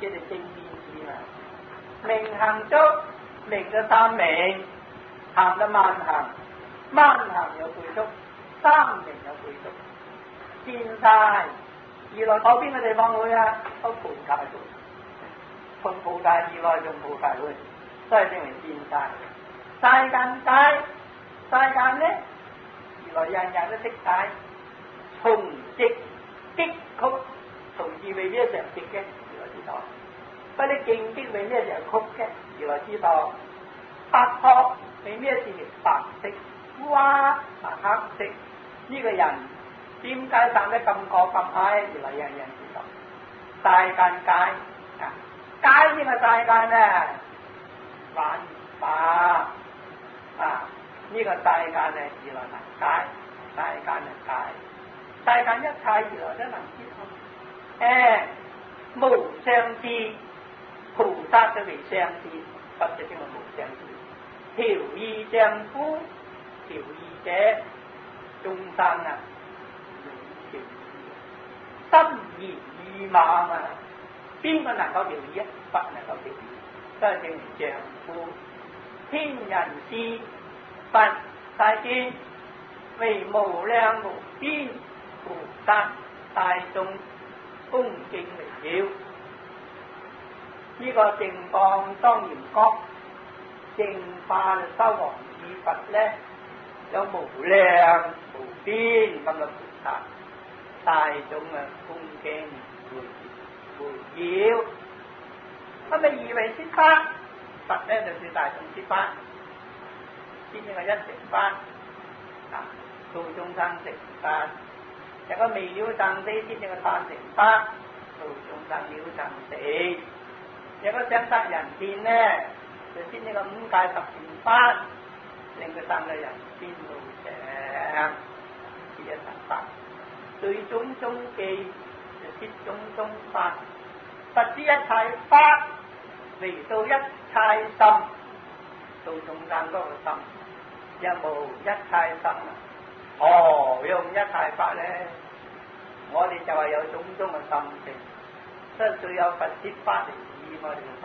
叫做正見智嘛。明行足，明嘅三明，行嘅慢行，慢行有倍速，三明有倍速，見晒。如來到邊個地方去啊？到菩提去，從菩提如來從菩提去，所以稱為見晒。世間解，世間呢，如來人人都識解，從直擊曲，從字未必一常直嘅，如來知道。不啲勁擊未必一常曲嘅，如來知道。白鶴未必一定係白色，蛙係黑色。呢、個人點解生得咁高咁矮？如來人人知道。世間解啊，解呢個世間呢，玩法啊，呢、個世間咧，如來能解，世間能解，世間一切如來都能知道。無相知，菩薩都未相知，或者叫無相知。調意丈夫，調意者眾生啊，調意心猿意馬啊嘛，邊個能夠調意啊？不能夠調意，所以叫丈夫。天人師佛世尊為無量無邊菩薩大眾恭敬圍繞。呢、個淨光莊嚴國淨化修王子佛咧，有無量無邊咁嘅菩薩大眾啊，恭敬圍繞。咁咪以為説法，佛咧就算大眾説法，先呢個一成法啊，度眾生成法。有個未了生死，先呢個三成法，度眾生了生死。有個想得人天咧，就先呢個五戒十善法，令佢生嘅人天路上，是一成法。對種種記，就説種種法。佛知一切法，嚟到一切心，到眾生嗰個心，有無一切心啊？用一切法咧，我哋就係有種種嘅心性，所以最有佛説法嚟治我哋嘅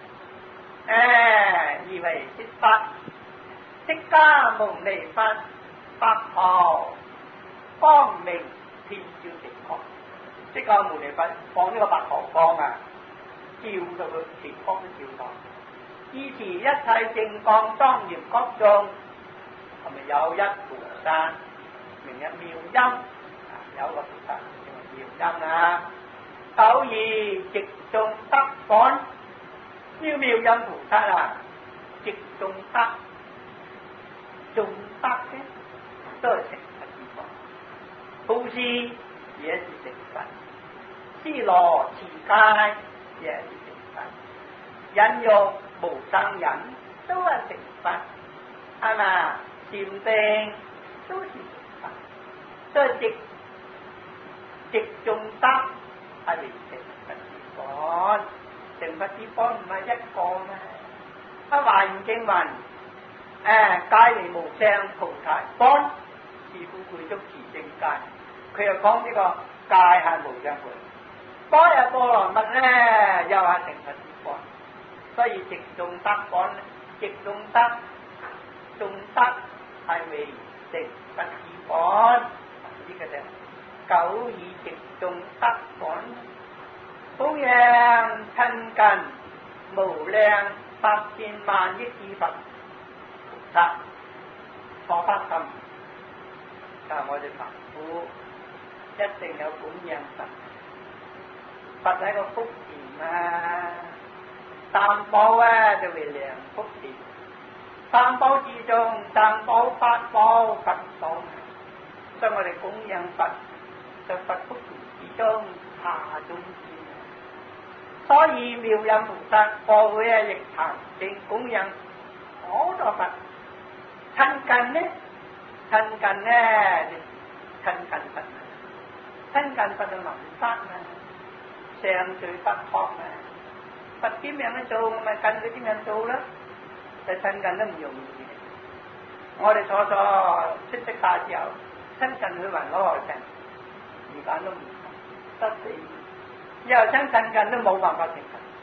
心。以為説法，釋迦牟尼佛白袍光明遍照淨空。釋迦牟尼佛放呢個白袍光啊，照到佢全光都照到。依持一切淨光莊嚴國眾，係咪有一菩薩名曰妙音？有個菩薩叫妙音啊。久而直眾得本，呢個妙音菩薩啊，直眾得，眾得嘅都係成佛之果。布施也是成佛，施羅持戒也是成佛，忍辱無生忍都係成佛，係嘛？禪定都是成佛，所以直眾得係成佛之果。成佛之果唔係一個咩？華嚴經文戒離無上菩提本，是故具足持正戒。佢又講呢個戒係無上菩提，般若波羅蜜咧又係成佛之果。所以直眾得本，直眾得眾得係為成佛之果。呢個就久以直眾得本，供養親近無量百千萬億之佛菩薩，錯發心，但係我哋凡夫一定有供養佛。佛係個福田啊，三寶啊就為良福田，三寶之中三寶法寶佛寶，所以我哋供養佛就佛福田之中下中之。所以妙音菩薩過去亦曾經供養好多佛。親近呢，親近佛，親近佛就能得啊，上最不學啊。佛點樣做，我咪跟佢點樣做啦。就親近都唔容易。我哋初出息大之後，親近佢還攞學成，而家都唔得死。以後親近都冇辦法成佛。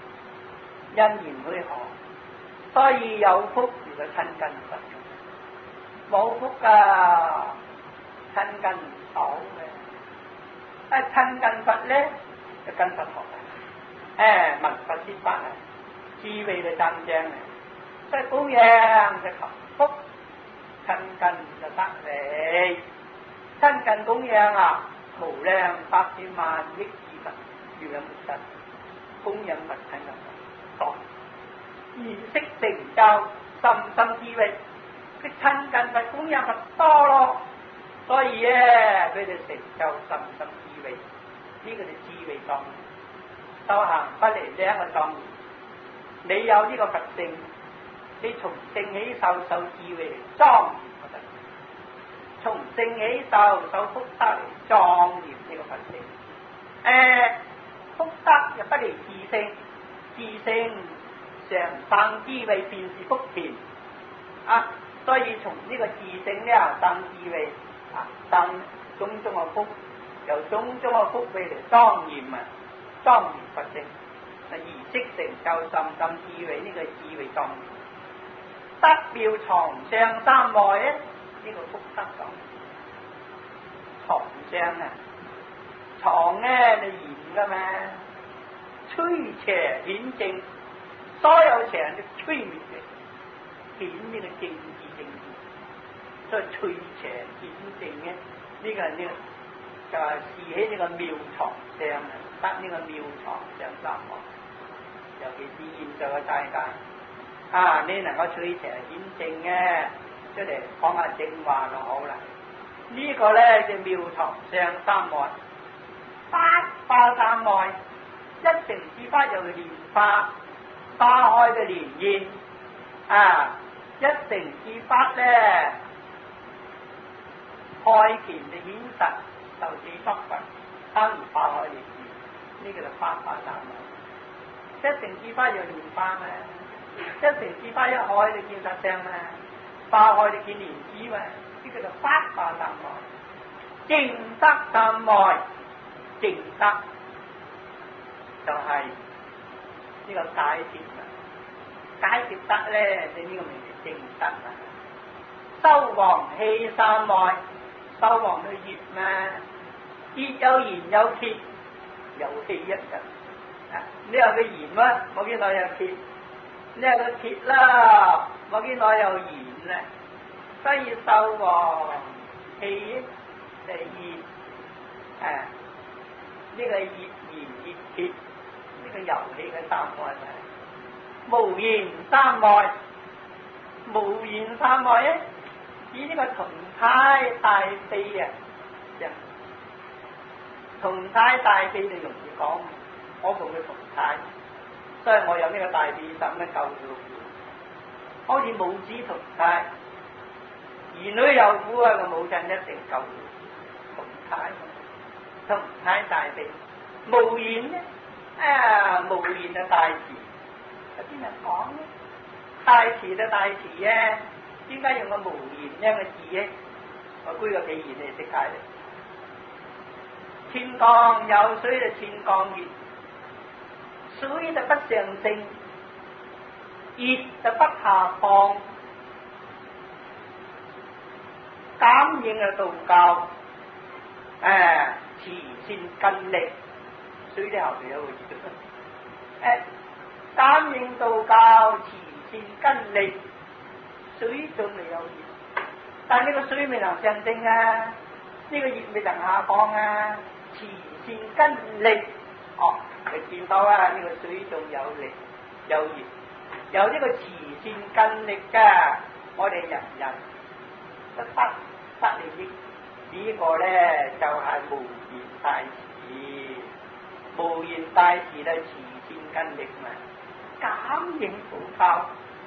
因緣許可，所以有福如果親近佛，冇福噶親近唔到嘅。親近佛咧就跟佛學嘅，聞佛説法啊，智慧就真正嘅，所以供養就求福，親近就得利，親近供養啊，無量百千萬億億佛如來無實，供養佛親近佛多，意識成就深深智慧，佢親近佛供養佛多咯，所以咧佢哋成就深深智慧，呢個就智慧莊嚴，修行不離兩個莊嚴。你有呢個佛性，你從性起受智慧嚟莊嚴佛性，從性起受福德嚟莊嚴呢個佛性。福德又不離自性，自性常生智慧便是福田啊！所以從呢個自性咧生智慧啊，生種種嘅福，由種種嘅福慧嚟莊嚴啊，莊嚴佛性。儀式成就深深智慧，呢個智慧莊嚴，德妙藏相三昧咧，呢個福德莊嚴。藏相啊，藏咧你現噶嘛，摧邪顯正，所有邪都摧滅嘅，顯呢個正義，所以摧邪顯正嘅呢個就係示起呢個妙藏相啊，得呢個妙藏相三昧。尤其是現在嘅世界啊，你能夠摧邪顯正嘅出嚟講下正話就好啦。呢個咧叫妙藏相三昧，法化三昧，一成之法又蓮花，花開嘅蓮宴啊，一成之法咧開前就顯實，就是北佛，當然花開蓮宴，呢個就法化三昧。一成之花又蓮花嘛，一成之花一開就見實相嘛，花開就見蓮子嘛，呢個就法化三昧。正德三昧，正德就係呢個解脫啊，解脫德咧，你呢個名係正德啊。修黃氣三昧，修黃去熱嘛，熱有燃有歇，有氣一陣。你話佢燃咩？我見到有鐵，你話佢鐵啦，我見到有燃咧，所以修黃氣就熱，呢個熱燃熱鐵，呢個遊戲嘅三昧啊！無言三昧，無言三昧咧，以呢個同胎大悲啊，同胎大悲就容易講。我同佢同胎，所以我有呢個大悲心咧救佢。好似母子同胎，兒女有苦啊，個母親一定救佢。同胎大悲，無言咧無言就大慈。有啲人講咧，大慈就大慈啊，點解用個無言呢個字咧？我舉個譬如你識解咧。千江有水就千江月。水就不上升，熱就不下降，感應就道教，慈善近力，水的後邊有個字，感應道教，慈善近力，水仲未有熱，但呢個水未能上升啊，呢個熱未能下降啊，慈善近力，你見到啊？呢個水仲有力有熱，有呢個慈善近力㗎，我哋人人都得利益。呢個咧就係無言大慈，無言大慈咧慈善近力嘛，感應道教。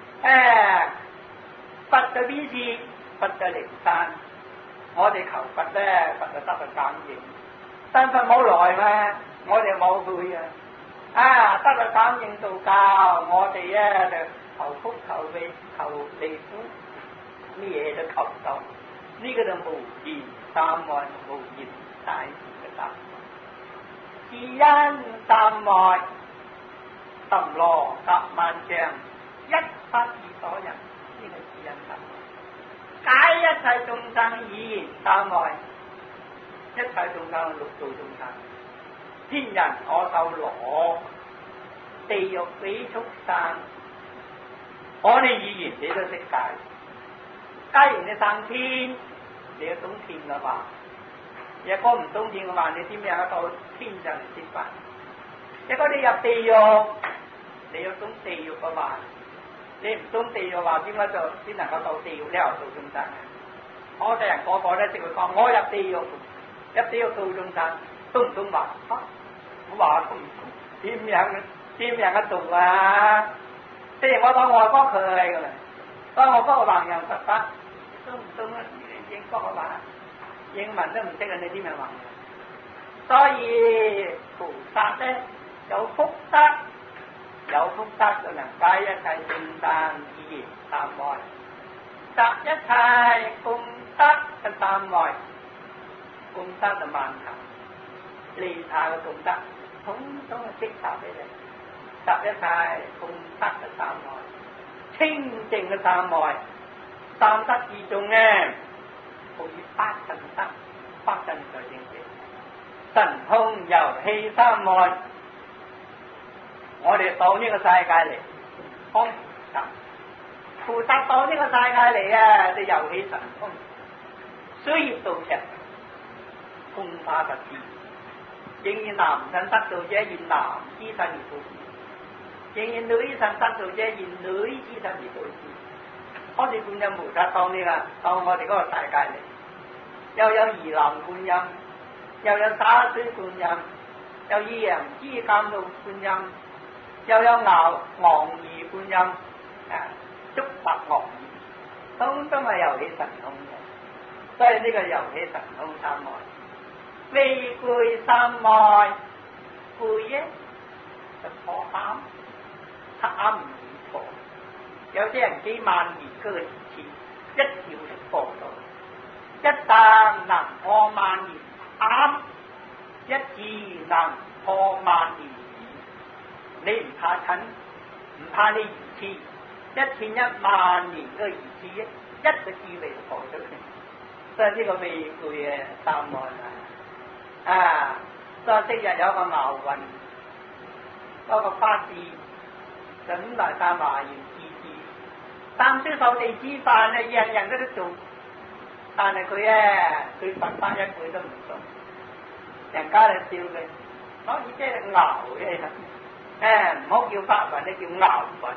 佛就邊事？佛就靈山，我哋求佛咧，佛就得個感應。但佛冇來嘛。我哋冇去得個感應道教，我哋咧就求福求利求利苦，咩嘢都求到。呢個就無言三昧，無言大慈嘅三昧。智因三昧，沓羅蛤蟆上一不二所人，呢個是因三昧。解一切眾生以言三昧，一切眾生六道眾生，天人我受羅，地獄比畜生，我哋語言你都識解。解完你上天，你要懂天嘅話，若果唔懂天嘅話，你點樣到天上嚟食飯？若果你入地獄，你要懂地獄嘅話，你唔懂地獄嘅話，點解就先能夠到地獄呢度做眾生？我哋人個個咧，只會講我入地獄，入地獄做眾生，懂唔懂話？我話都唔懂，點樣嘅做啊？即係我講外國佢係㗎啦，當我嗰個橫人實法，懂唔懂啊？英國嘅話，英文都唔識啊！你點樣橫？所以菩薩咧有福德，有福德就能解一切眾生以言三昧，集一切功德嘅三昧，功德就萬行，利他嘅功德，統統係積集俾你。集一切功德嘅三昧，清淨嘅三昧，三德二眾咧，好似八陣德，八陣在正正，神通遊戲三昧，我哋到呢個世界嚟，幫菩薩到呢個世界嚟啊，就遊戲神通，需要道場，空花不知，仍然男神得道者現男之身而道之。仍然女神得道者，現女之身而道之。我哋觀音菩薩當呢個到我哋嗰個世界嚟，又有兒郎觀音，又有灑水觀音，有二人之監路觀音，又有昂兒觀音，觸法昂兒，通通係遊戲神通嘅。所以呢個遊戲神通三昧，未具三昧，具咧就破啱。黑暗唔易破，有啲人幾萬年嗰個次一條就破到，一旦能破萬年啱，一字能破萬年疑，你唔怕親，唔怕你疑次，一千一萬年嗰個疑次一個字嚟破咗佢，所以呢個未具嘅三昧啊！所以昔日有個茅雲，嗰個法師。就五大三華嚴自治，三書受地之飯咧，人人都得做，但係佢佛法一句都唔做，人家嚟笑佢，所以即係牛嘅，唔好叫法雲，你叫牛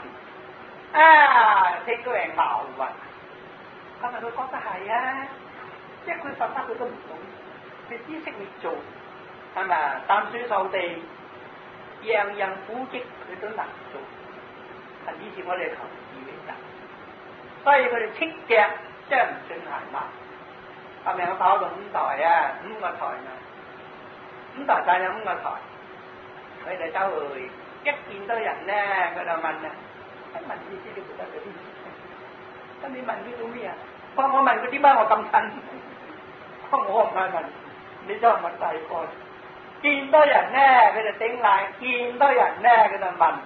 雲，聽到係牛雲，咁咪佢覺得係啊，即係佢佛法佢都唔懂，佢知識未做，係咪啊？三書受地，樣樣古蹟佢都能做。以前我哋求智為得，所以佢哋斥腳即係唔算係嘛。係咪我跑到五台啊，5個台啊，5台晒有5個台，佢哋走去一見到人咧，佢就問啊，問呢啲你覺得佢啲咩？咁你問呢種咩啊？我問佢點解我咁親？我唔係問，你再問第二個。見到人咧，佢就頂禮；見到人咧，佢就問。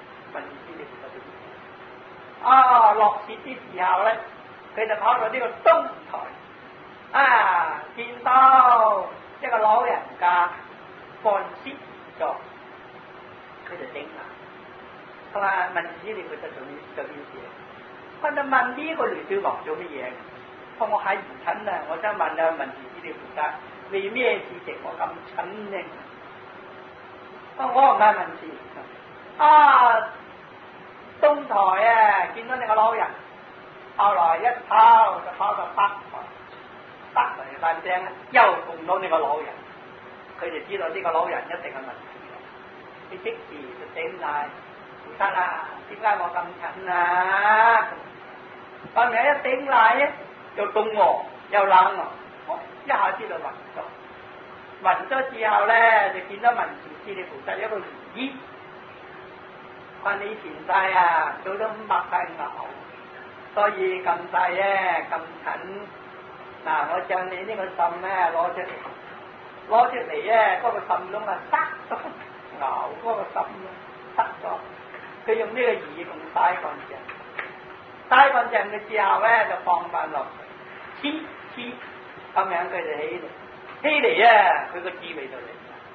落雪啲時候咧，佢就跑到呢個東台，見到一個老人家乾屍咗，佢就頂啦。佢話問子你覺得做件事？佢就問呢個雷小王做乜嘢？我喺唔親啊，我想問啊，問子你負責為咩事情我咁親呢？我唔係問事。東台啊，見到你個老人，後來一跑就跑到北台，北台爛聲又碰到你個老人，佢就知道呢個老人一定係問題，佢即時就頂賴，唔得啦，點解我咁近啊？後面一頂賴咧，又凍喎，又冷喎，一下知道暈咗之後咧，就見到文殊師利菩薩一個如意。話你前世啊，做咗500塊牛，所以咁細咧咁近。嗱，我將你呢個腎咧攞出嚟咧，嗰個腎窿啊塞咗牛嗰個腎塞咗， 佢用呢個耳筒洗乾淨，洗乾淨嘅之後咧就放翻落去，黐咁樣佢就起嚟啊！佢個滋味就嚟。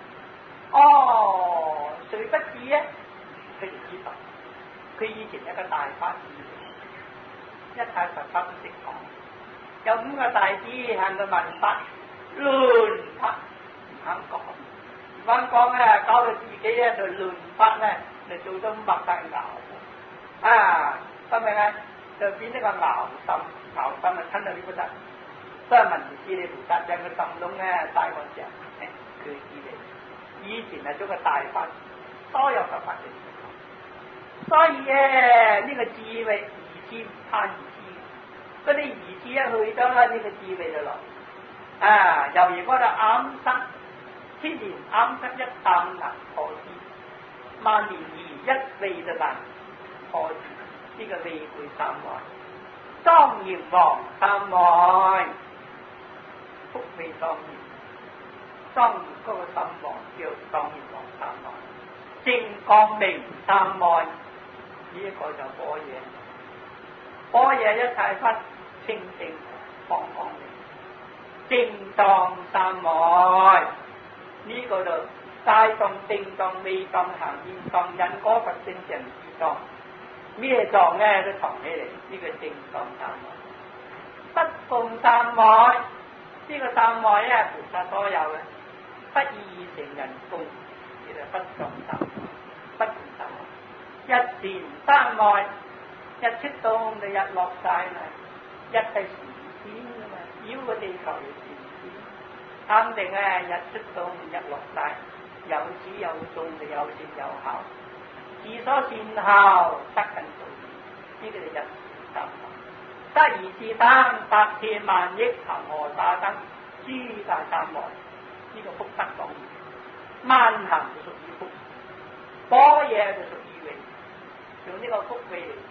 哦，誰不知咧？佢就知道，佢以前一個大法師，一太佛法唔識講，有5個大師向佢問法，亂法唔肯講，唔肯講咧，搞到自己咧就亂法咧，就做咗擘大牛啊！得明啊？就變咗個牛心啊，親到呢個得。所以文殊師利菩薩將個心窿咧帶過上，佢知嚟。以前係做個大法，所有佛法嘅事。所以咧呢個智慧疑之唔攀疑之，嗰啲疑之一去咗啦，呢個智慧就落。啊，由於嗰度啱生，千年啱生一啖能破之，萬年疑一味就能破之。呢個味會三昧，莊嚴王三昧。福味莊嚴，莊嚴嗰個心王叫莊嚴王三昧，正光明三昧，呢一個就般若，般若一切法清淨放光明，正當三昧，呢個就大當正當未當行現當因果佛性成自當，咩當咧都藏起嚟，呢個正當三昧，不共三昧。呢個三昧咧，菩薩所有嘅，不異成人共，其實不共三昧，不共三昧。日前三昧，日出到就日落晒嘛，日係時點㗎嘛，繞個地球嘅時點，肯定啊日出到日落晒，有始有終就有善有效，自所善效得近道，呢個就日前三昧。得而自等，百千萬億恒河沙等，諸大三昧，呢個福德講義，萬行就屬於福，般若就屬於慧，用呢個福慧嚟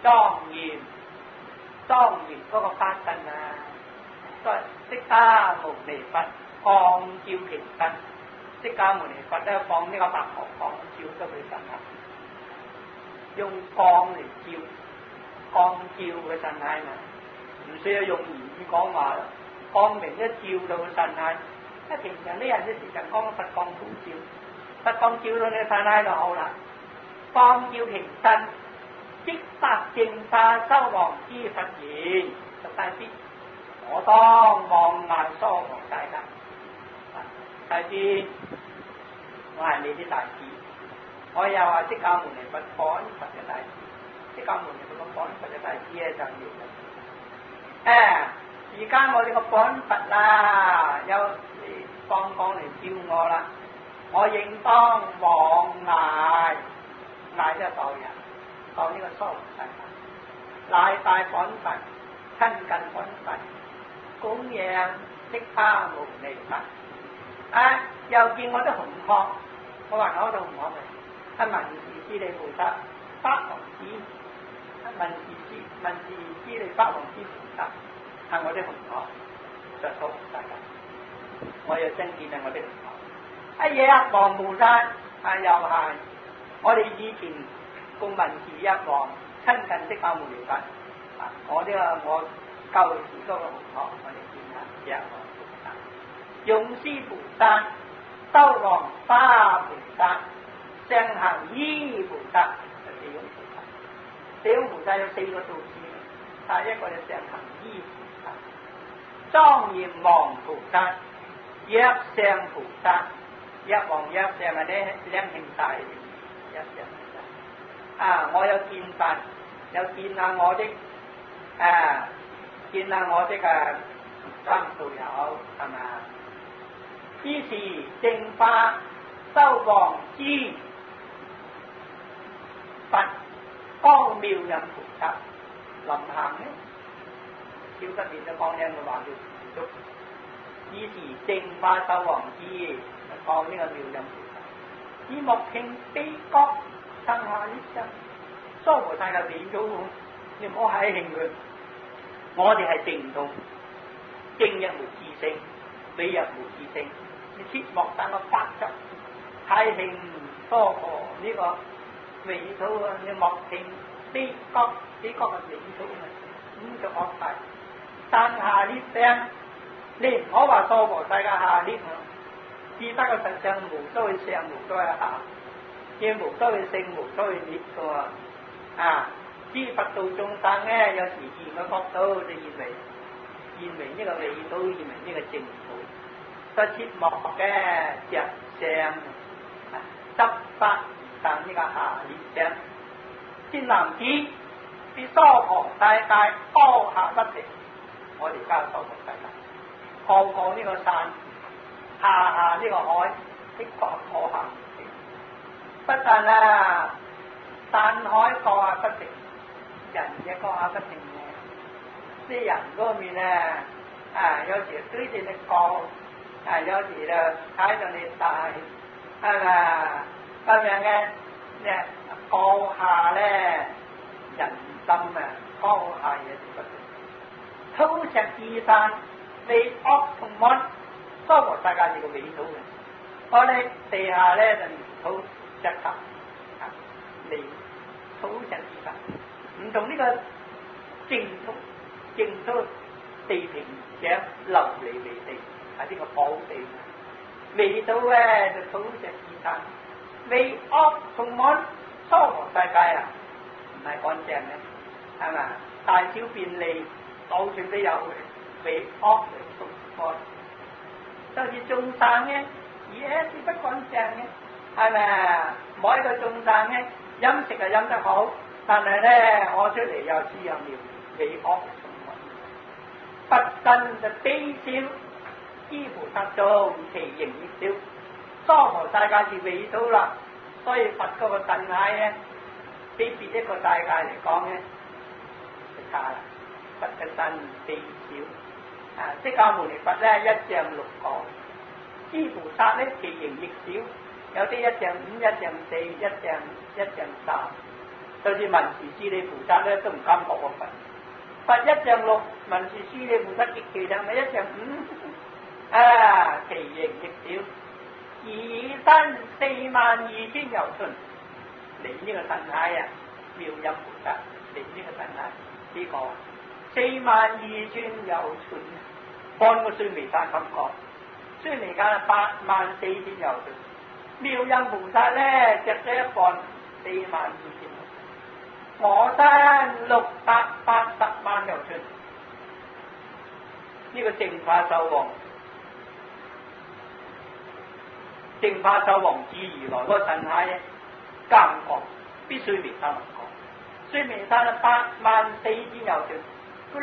莊嚴嗰個法身啊！所以釋迦牟尼佛光照其身，釋迦牟尼佛咧放呢個白毫光照咗佢身啊，用光嚟照，光照佢身體嘛。唔需要用言語講話啦，光明一照到個神態，一平常啲人啲時間講佛光普照，佛光照到你個神態就好啦。光照其身，即白淨化修王之佛言，就大師，我當望眼疏王大德，大師，我係你啲大師，我又話釋迦牟尼佛講佛嘅大師，釋迦牟尼佛講佛嘅大師咧就要。而家我哋個本佛啦，有放光嚟照我啦，我應當往賴即係度人，度呢個疏世賴大本佛，親近本佛，供養釋迦牟尼佛。又見我啲紅殼，我話我度紅殼咪係文殊師利菩薩，法王子，文殊師利法王子菩薩。係我啲紅殼，就數大家。我有真見係我啲紅殼。一嘢王菩薩又係我哋以前供文殊一王親近釋迦牟尼佛。我呢個我舊時嗰個紅殼，我哋見下一王菩薩。勇施菩薩、修王花菩薩、上行依菩薩，就四種菩薩。四種菩薩有4個數字，一個就上行依。莊嚴王菩薩、藥上菩薩、藥王藥上係咧兩兄弟，藥上菩薩。我有見法，有見下我的見下我的三道友係咪？於是正化修王之佛光妙音菩薩臨行呢？少得變咗光音嘅話叫持足，以時正化修王之放呢個妙音菩薩，以莫聽悲覺生下一生，疏菩薩就變咗，你唔好喺興佢，我哋係定到正一無自性，比一無自性，你切莫等個法執太興多過呢個美土啊，你莫聽幾國嘅美土啊，咁就惡態。山下呢聲，你唔好話娑婆世界下呢啊，只不過實上無多去上，無多去下，亦無多去勝，無多去滅嘅喎。啊，知佛度眾生咧，有時現個角度就現為呢個美土，現為呢個淨土，所以切莫嘅着相，執法但呢個下列相，先男子必娑婆世界高下不平。我哋而家娑婆世界，個呢個山，下呢個海，的確可行唔平。不但啊，山海高下不平，人嘅高下不平嘅。啲人嗰面咧，有時對住你高，有時就睇到你大，係咪？咁樣嘅咧高下咧，人心啊，高下嘢不平。土石二山未惡同滿，娑婆世界係個美土嘅。我哋地下咧就土石頭，嚟土石二山，唔同呢個淨土地平者琉璃微地，係呢個寶地。美土咧就土石二山，未惡同滿，娑婆世界啊，唔係乾淨嘅，係咪？大小便利。到處都有嘅，被惡嚟毒害，就似眾生嘅，是不乾淨嘅，係咪？每一個眾生嘅飲食係飲得好，但係咧屙出嚟又黐又尿，被惡嚟毒害。佛身就卑小，諸菩薩眾其形亦小，娑婆世界是美土啦，所以佛嗰個身體咧，比別一個世界嚟講咧，就差啦。佛嘅身卑小，釋迦牟尼佛咧一丈六個，諸菩薩咧其形亦小，有啲一丈五、一丈四、一丈三，就似文殊師利菩薩咧都唔敢學個佛。佛一丈六，文殊師利菩薩極其量咪一丈五，其形亦小，以身42,000由旬，你呢個身體啊，妙音菩薩，你呢個身體呢個。42,000由旬，按個須彌山咁講，須彌山84000由旬，妙音菩薩咧着咗一半42000，我身680萬由旬，呢個淨化壽王子如來嗰個神態咧，更講必須彌山講，須彌山84000由旬。佢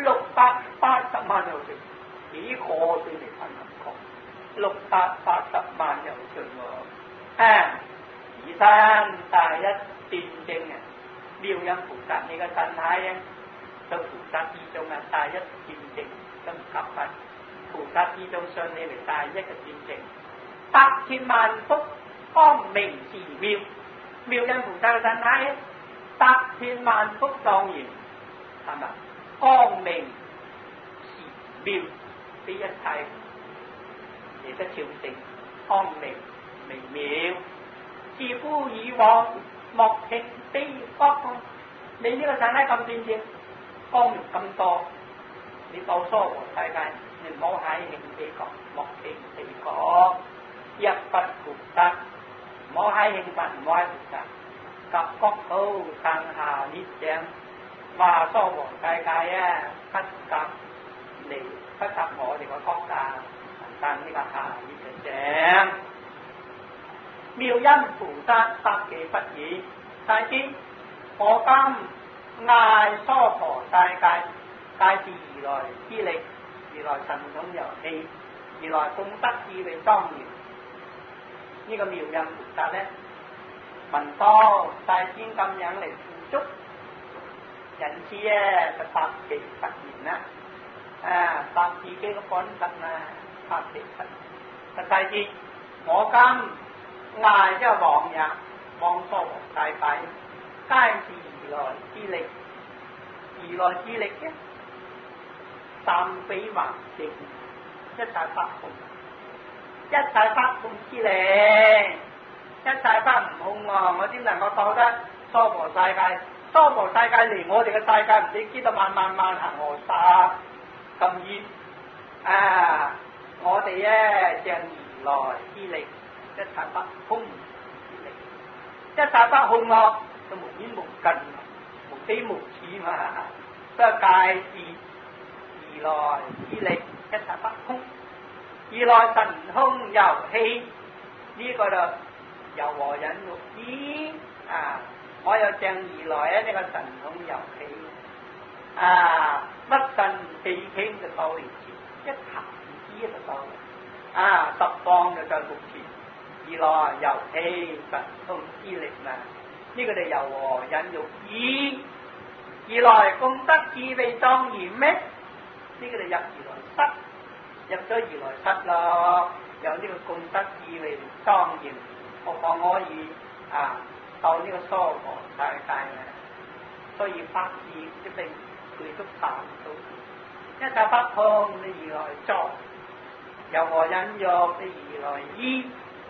680萬由旬，幾個須彌山咁講，680萬由旬喎。以身大一斷正啊，妙音菩薩你個身體咧，到菩薩之中啊，大一斷正都唔及分。菩薩之中信你嚟大一嘅斷正，100,000萬福光明是妙，妙音菩薩嘅身體咧，100,000萬福莊嚴，係咪？光明是妙，比一切嚟得超勝，光明微妙。自夫以往莫聽悲國，你呢個身體咁端正，光明咁多，你到娑婆世界，你唔好喺興悲國，莫聽悲國，一不菩薩，唔好喺興佛，唔好喺菩薩，及國土上下列長。話娑婆世界啊，不及我哋個國家，但呢個下列嘅長，妙音菩薩答其不已，大師，我今嗌娑婆世界，皆是如來之力，如來神通遊戲，如來功德智慧莊嚴。呢個妙音菩薩咧，聞到大仙咁樣嚟付囑。人知咧就發其實言啦，發自己嘅本質啦，發其實。實際之，我今嗌即係往也，往娑婆世界，皆是如來之力，如來之力嘅，三比還正，一切法空，一切法空之力，一切法唔空喎，我點能夠覺得娑婆世界，娑婆世界離我哋嘅世界唔知幾多萬行河沙咁遠啊！我哋咧像如來之力，一切不空之力，一切不空咯，就無邊無盡，無非無始嘛。所以界是如來之力，一切不空。如來神通遊戲呢個就柔和忍辱依啊！我有像如來呢個神通遊戲啊，乜神地傾就到嚟前，一彈指就到啊，十方就在目前。如來遊戲神通之力嘛，呢個就柔和忍辱依。如來功德智慧莊嚴咩？呢個就入如來室。入咗如來室咯，有呢個功德智慧莊嚴，何況可以到呢個娑婆世界嘅，所以法智一定佢都達到。一切不空你如來作，柔和忍辱你如來依，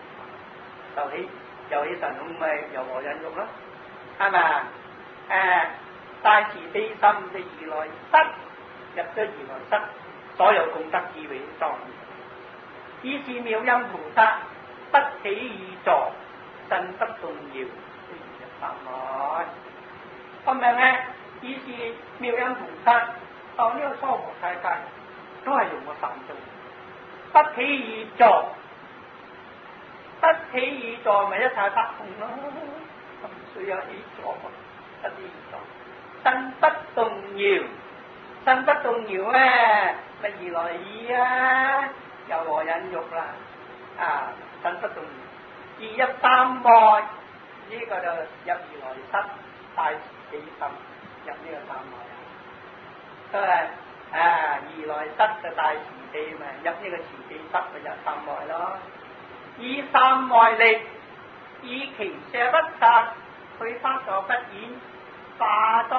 就起神通咪柔和忍辱咯，係咪？大慈悲心你如來室，入咗如來室。所有功德智慧莊嚴，以是妙音菩薩不起意座，身不動搖，入三昧。咁樣咧，以是妙音菩薩到呢個娑婆世界，都係用個三種，不起意座，不起意座咪一切不空咯，唔需要起座，不起意座，身不動搖。身不動搖咧，咪如來依啊，柔和忍辱啦，身不動搖，而入三昧，呢個就入如來室，大慈悲心入呢個三昧，都係如來室嘅大慈悲咪入呢個慈悲室咪入三昧咯。以三昧力，以其舍不殺，佢發作不演。化作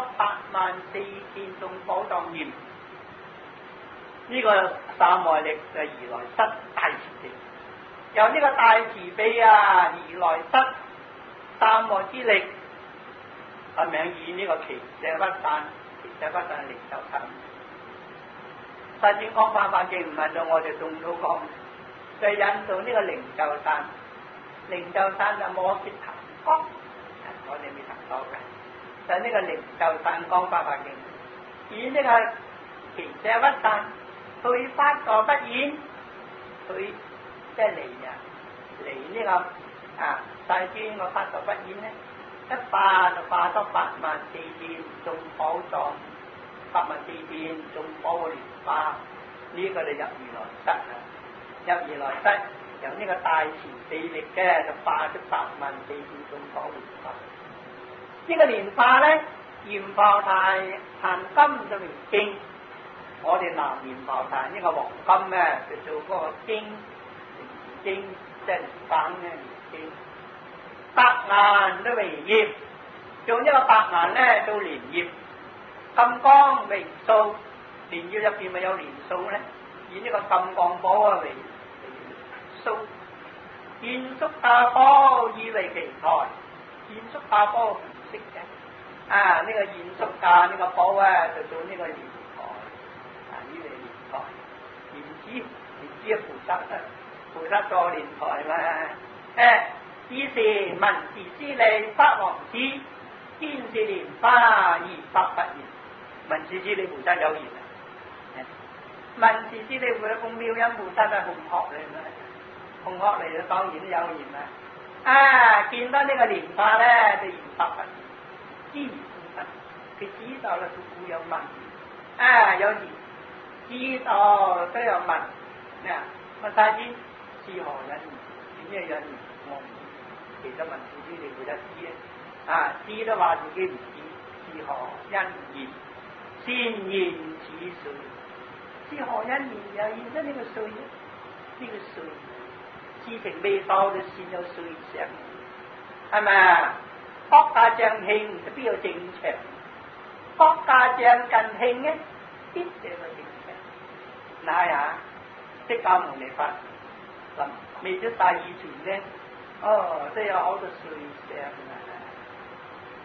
84000眾寶莊嚴，呢個三昧力就係如來室大慈悲，由呢個大慈悲如來室三昧之力，係名以呢個其舍不散，其舍不散靈鷲散。世尊講法華經唔係到我哋眾土講，就引到呢個靈鷲散，靈鷲散就摩羯檀歌，我哋未曾講嘅。就呢個靈鷲散講法華經，以呢個其舍不散，佢發作不演，佢即係離呢個世尊個發作不演咧，一化就化咗84000眾寶莊，84000眾寶嘅蓮花，呢個就入如來室啊！入如來室，由呢個大慈悲力嘅就化咗84000眾寶蓮花。呢個蓮花咧，閻浮提檀金就為經，我哋南閻浮提呢個黃金咧就做嗰個經，經即係講嘅經。白顏都為葉，做呢個白顏咧做蓮葉，金剛為數，蓮葉入邊咪有蓮數咧，以呢個金剛寶為數，現宿大寶以為其台，現宿大寶。識嘅呢個現宿架呢個寶就做呢個蓮台，呢個蓮台，蓮子菩薩坐蓮台嘛，以是文字師利法王子，天是蓮花而法不言，文字師利菩薩有言文字師利菩薩咁妙音菩薩係紅鶴嚟嘅，紅鶴嚟就當然都有言啦。見到呢個蓮花咧就言法不言。知而不得，佢知道啦，佢固有問，有時知道都有問，問世尊是何人？點樣人？我唔知，其實問自己你會得知知都話自己唔知，是何因緣？先現此水，是何因緣又現出呢個水？呢個水，知情未到就先有水聲，係咪啊？國家將興就必有正常，國家將近興咧，必定有正常。嗱呀，釋迦牟尼佛未出大義前咧，都有好多水聲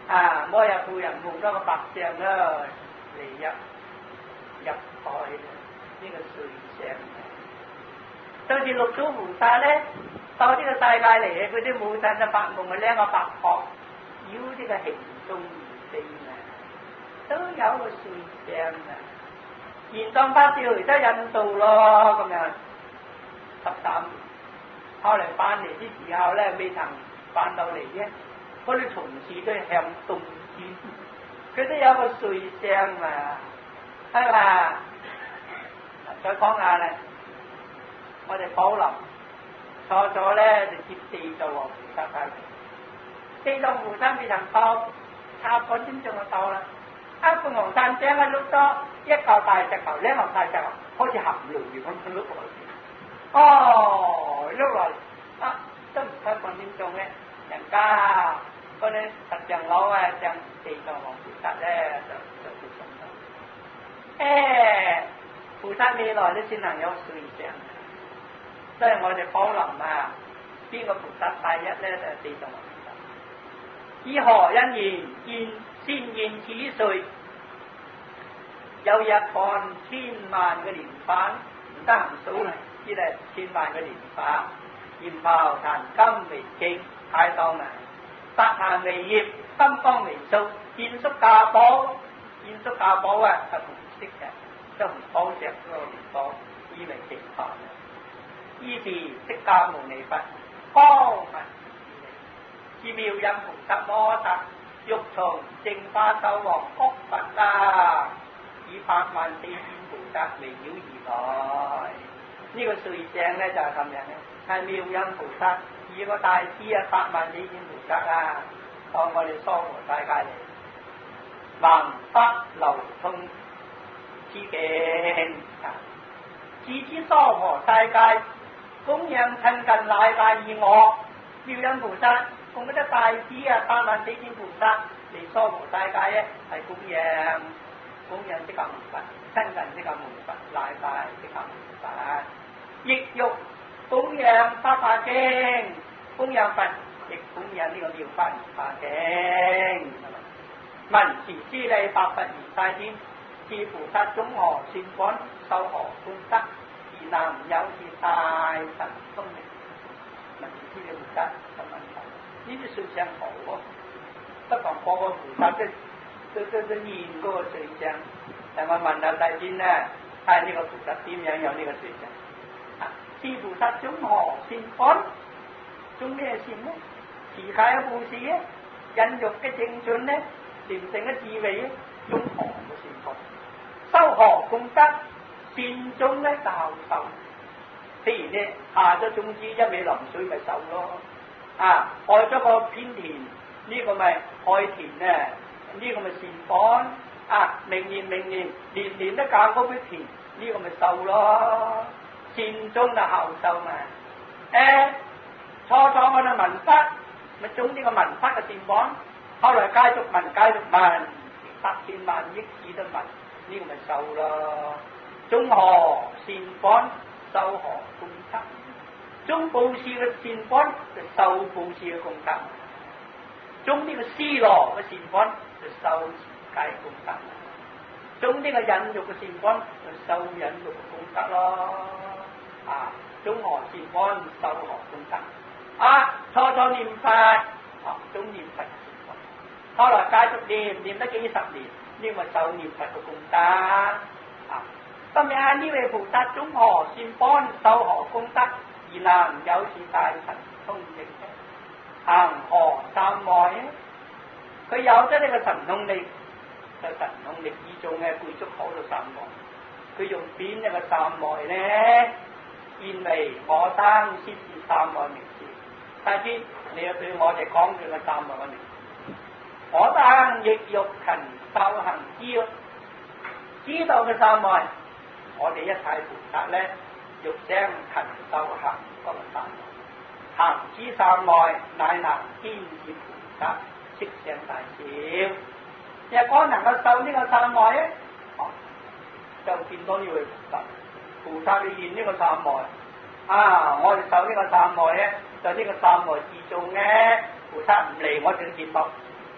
每日富人夢多個白象啦嚟入海呢個瑞相。到時六祖菩薩咧到呢個世界嚟嘅，佢啲母親就發夢係兩個白鶴繞呢個形中而飛啊，都有個瑞相啊。玄奘法師嚟得印度咯，咁樣13年，後嚟翻嚟啲時候咧，未曾翻到嚟啫。嗰啲從事都向東轉，佢都有個瑞相啊，係嘛？再講下咧，我哋寶林初初咧就接地藏王菩薩翻嚟，地藏菩薩未曾到，差半點鐘就到啦。鳳凰山頂一碌多，一嚿大石頭，兩嚿大石頭，好似行路咁碌落去。碌落嚟都唔使半點鐘咧，人家嗰啲實像佬啊，像地藏王菩薩咧就會送到。菩薩未來咧先能有瑞相，所以我哋寶林邊個菩薩第一咧就係地藏王菩薩。以何因緣見先現此瑞？有日看千萬嘅蓮花，唔得閒數啦，只係千萬嘅蓮花。焰炮檀金為鏡，太當啊！剎檀為葉，金光為素，見宿架寶，見宿架寶係紅色嘅，即係紅寶石嗰個蓮寶，以為淨化。於是釋迦牟尼佛光文是妙音菩薩摩薩，欲從淨化壽王谷佛以84000菩薩圍繞而來。呢個瑞相咧就係咁樣嘅，係妙音菩薩以個大師84000菩薩到我哋娑婆世界嚟，橫北流通之境自知娑婆世界供養親近乃大以我，妙音菩薩同嗰啲大師84000菩薩嚟娑婆世界咧，係供養釋迦牟尼佛，親近釋迦牟尼佛，乃大釋迦牟尼佛，亦欲供養法華經，供養佛亦供養呢個妙法蓮華經。聞時施禮白佛如大天，是菩薩種何善果，受何功德，而能有是大神通力。聞時施禮菩薩就問佛：呢啲瑞相好喎，不過個個菩薩都現嗰個瑞相。但我問下大天咧，睇呢個菩薩點樣有呢個瑞相？是菩薩種何善果？種咩善呢？持戒嘅布施咧，忍辱嘅精進咧，禪定嘅智慧咧，種何嘅善果？修何功德？善種咧教授。譬如咧下咗種子，一味淋水咪受咯。開咗個偏田，呢個咪開田咧，呢個咪善果。明年年年都教嗰啲田，呢個咪受咯。善種就後受嘛。初我哋聞法，咪種呢個聞法嘅善果，後來繼續聞，百千萬億次都聞，呢個咪受咯。種何善果，受何功德？種布施嘅善果就受布施嘅功德，種呢個施羅嘅善果就受持戒功德，種呢個忍辱嘅善果就受忍辱嘅功德咯。種何善果，受何功德？初念法，種念佛嘅善果，後來繼續念得幾十年，呢個受念佛嘅功德。今日呢位菩薩種何善果，受何功德，而能有是大神通力嘅？行何三昧？佢有咗呢個神通力，就神通力之中嘅具足好多三昧。佢用邊一個三昧咧？現為我生先至三昧名字。大師，你要對我哋講佢嘅三昧嘅名字。我生亦欲勤修行知道嘅三昧。我哋一切菩薩咧，欲將勤修行嗰個三昧，行此三昧，乃能兼接菩薩色相大小。若果能夠受呢個三昧咧，就見到呢位菩薩。菩薩你現呢個三昧，我哋受呢個三昧咧，就呢個三昧之中咧，菩薩唔嚟我哋都見到。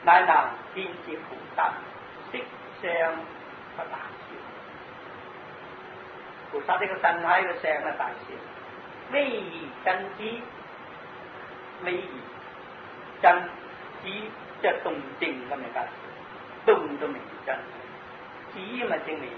乃能見接菩薩色相不大小。菩薩呢個身體嘅相啊大小，威儀真知，威儀真知即係動靜咁嘅解釋，動都明真，知咪證明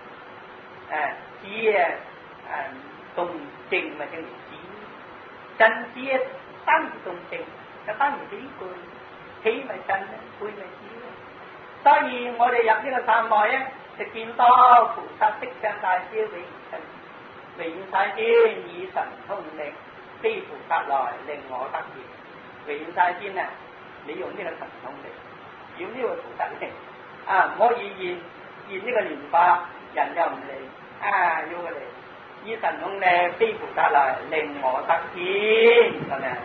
知動靜咪證明知，真知單唔動靜，就單唔起句，起咪真咧，背咪知咧。所以我哋入呢個三內咧，就見到菩薩色相大小，威儀真知，唯願世尊以神通力，非菩薩來令我得見。唯願世尊啊，你用呢個神通力，用呢個菩薩力唔可以現呢個蓮花，人又唔嚟要佢嚟以神通力，非菩薩來令我得見咁樣。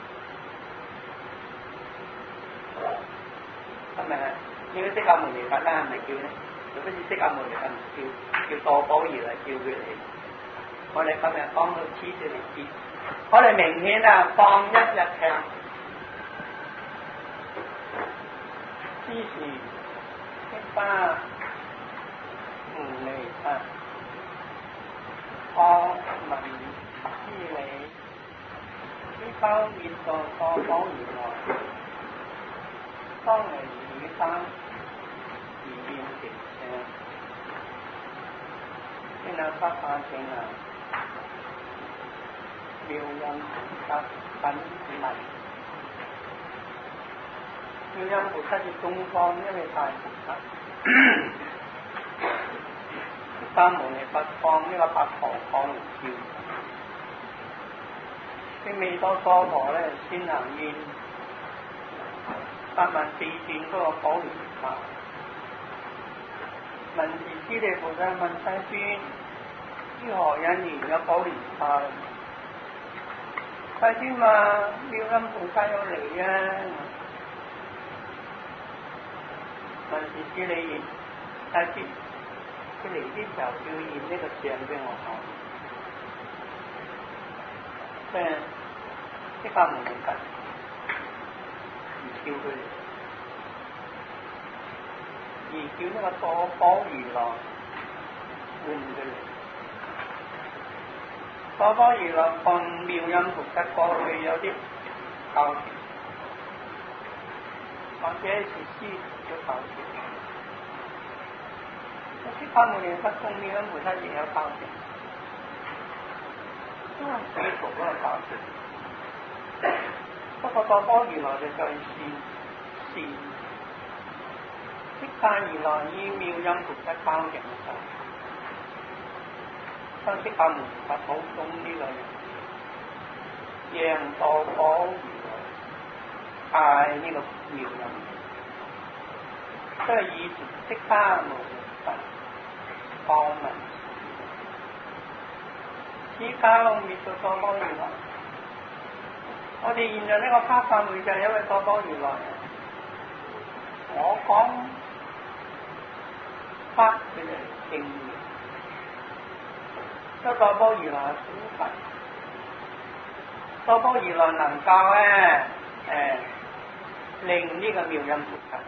咁咪呢個釋迦牟尼佛啦，係咪叫咧？做乜嘢釋迦牟尼佛叫多寶兒嚟叫佢嚟？我哋今日講到此處為止，我哋明顯放一日向，之時釋迦牟尼佛放文之理，於溝滅道多寶如來，當嚟與生而現極相，天下不化正妙音菩薩品文，妙音菩薩係東方一位大菩薩，釋迦牟尼佛放呢個白袍放嚟照，啲未多娑婆咧先能現八萬四千嗰個寶蓮花，文殊師利菩薩問世尊：於何因緣有寶蓮花？世尊話：妙音菩薩有嚟啊！文殊師利言：世尊，佢嚟啲時候要現呢個相俾我睇。釋迦牟尼佛唔叫佢嚟，而叫呢個多寶如來換佢嚟。多寶如來放妙音菩薩過去有啲教條，或者是師嘅教條。釋迦牟尼佛同妙音菩薩亦有教條，都係師徒嗰個教條。不過多寶如來就在善，釋迦如來以妙音菩薩教人就。當釋迦牟尼佛好懂呢個人，讓多寶如來嗌呢個妙音，即係以釋迦牟尼佛放文，此教滅度多寶如來。我哋現在呢個法法會就係因為多寶如來，我講法佢哋敬業。多寶如來係小佛，多寶如來能夠令呢個妙音菩薩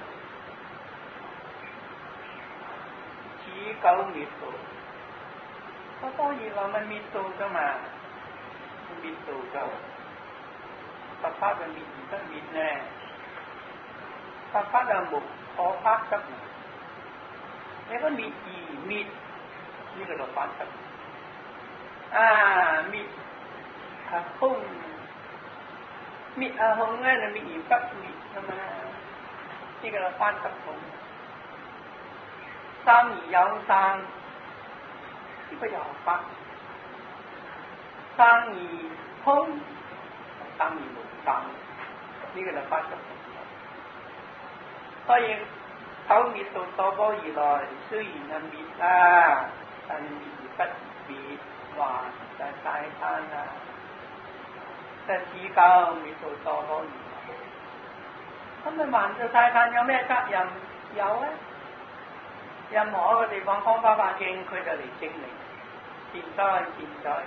此久滅度，多寶如來咪滅度㗎嘛，滅度就佛法就滅而不滅呢，佛法就無可法執，你個滅而滅呢個就法執。滅空，滅空咧就滅而不滅㗎嘛，呢個就法執空。生而有生，呢個又係法；生而空，生而無生，呢個就法執空。所以久滅度多寶如來，雖然係滅但滅而不滅。話就係大貪啦，即係此久滅度多寶如來。咁你還對大貪有咩責任？有咧，任何一個地方講法華經，佢就嚟證明現在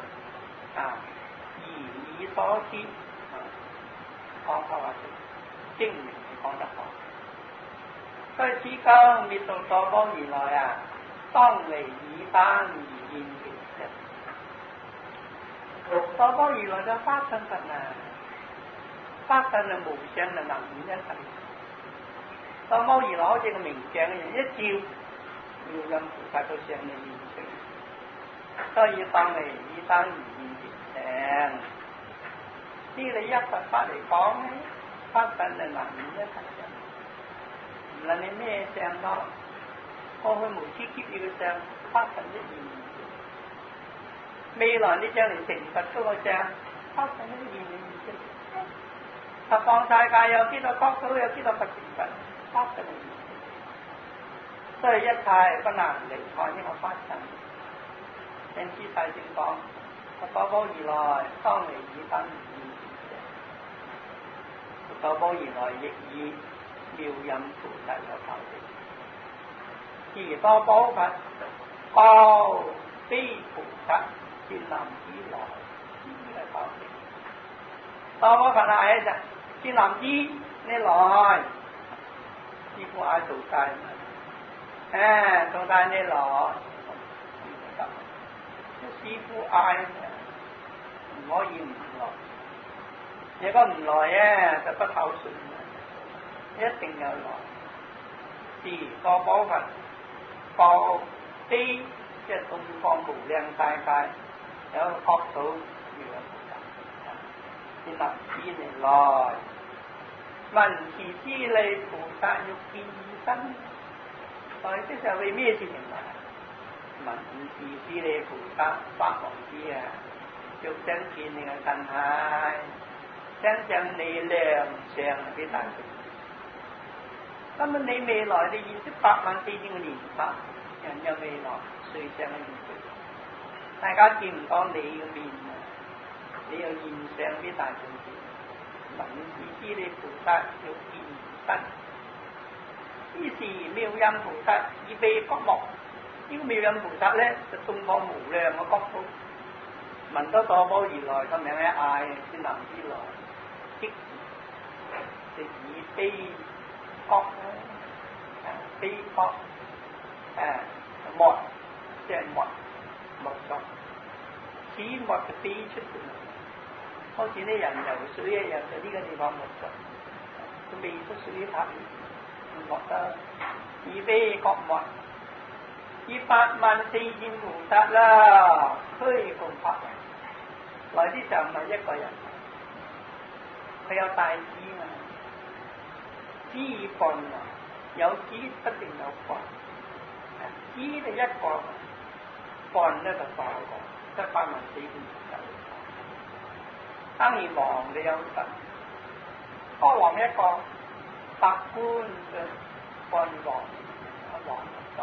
言以所知講法華經，證明你講得好。 所以此間滅度所波如來啊，當離以單而現其實。所波如來就發身佛啊，發身就無相就能現一體。所波如來好似個明鏡一樣，一照妙音菩薩都相你現成。所以當離以單而現其實。呢你一佛法嚟講咧，發身就能現一體。唔論你咩相咯，過去無始劫要嘅相，發身一現。未來你將嚟成佛嗰個相，發身一現你唔識。十方世界有幾多國土，有幾多佛成佛，發身一現。所以一切不能離開呢個發身。因此大聖講，所波如來當離以單而現其實。所波如來亦以妙音菩薩有求的，而所波佛報非菩薩善男子來，呢個求的。所波佛係一隻善男子，你來，師父嗌做晒，做晒你來，師父嗌唔可以唔來，如果唔來咧就不孝順。一定有來，是所波佛報非即係東方無量世界有個國土妙音菩薩，善男子你來，聞是師利菩薩欲見以身，所以即係為咩事情啊？聞是師利菩薩法王子啊，欲想見你嘅身體，想像你良相俾大眾。咁啊！你未來你現識84000個年法，人有未來，誰相現實？大家見唔到你嘅面啊！你有現相俾大眾見，聞是師利菩薩欲見以身，於是妙音菩薩以悲覺莫。呢個妙音菩薩咧就東方無量嘅國土，聞到所波如來個名一嗌，先能知來，即以悲覺悲覺莫，即係莫作，此莫就飛出嚟，好似啲人游水一樣，就呢個地方莫作，佢未出水塔唔覺得，以悲覺莫，以84000菩薩啦，虛共法人，來啲就唔係一個人，佢有大子嘛。子分啊，有子不定有分，子就一個，分咧就8個，即係84000菩薩。當然王你有神，多王一個，百官嘅分王，王多。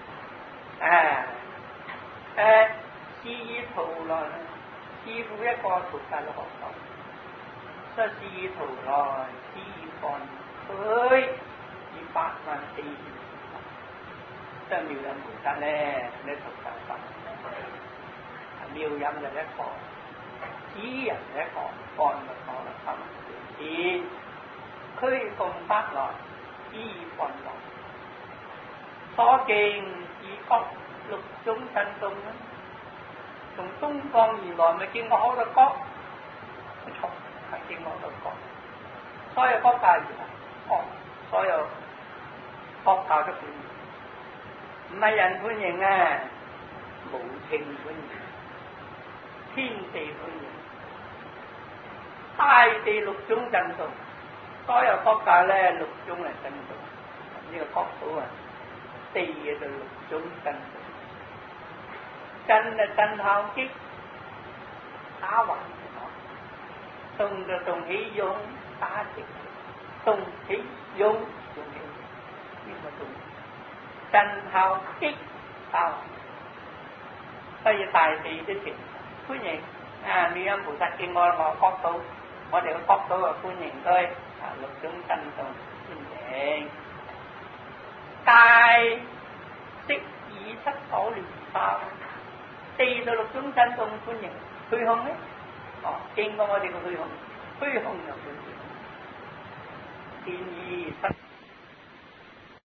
師徒來，師父一個菩薩都學到，所以師徒來，師分。佢以84000，即係妙音菩薩咧，你菩薩法，妙音就一個，指人一個，幹就講啦，34000，俱共得來，依分來，所敬以國6種震動啦，從東方而來咪見過好多國，錯係見過好多國，所有國界而來。所有國教都歡迎，唔係人歡迎啊，無情歡迎，天地歡迎，大地6種震動，所有國教咧6種嚟震動，呢個國土啊，地嘅就6種震動，震就震後擊，打橫動就動起勇，打直。動起勇，動起呢個動，震後擊打，所以大地都情歡迎啊！妙音菩薩見我國土，我哋個國土啊歡迎佢6種震動歡迎，大色以七所聯化，地就6種震動歡迎，虛空咧，見過我哋個虛空，虛空又歡迎。天意失。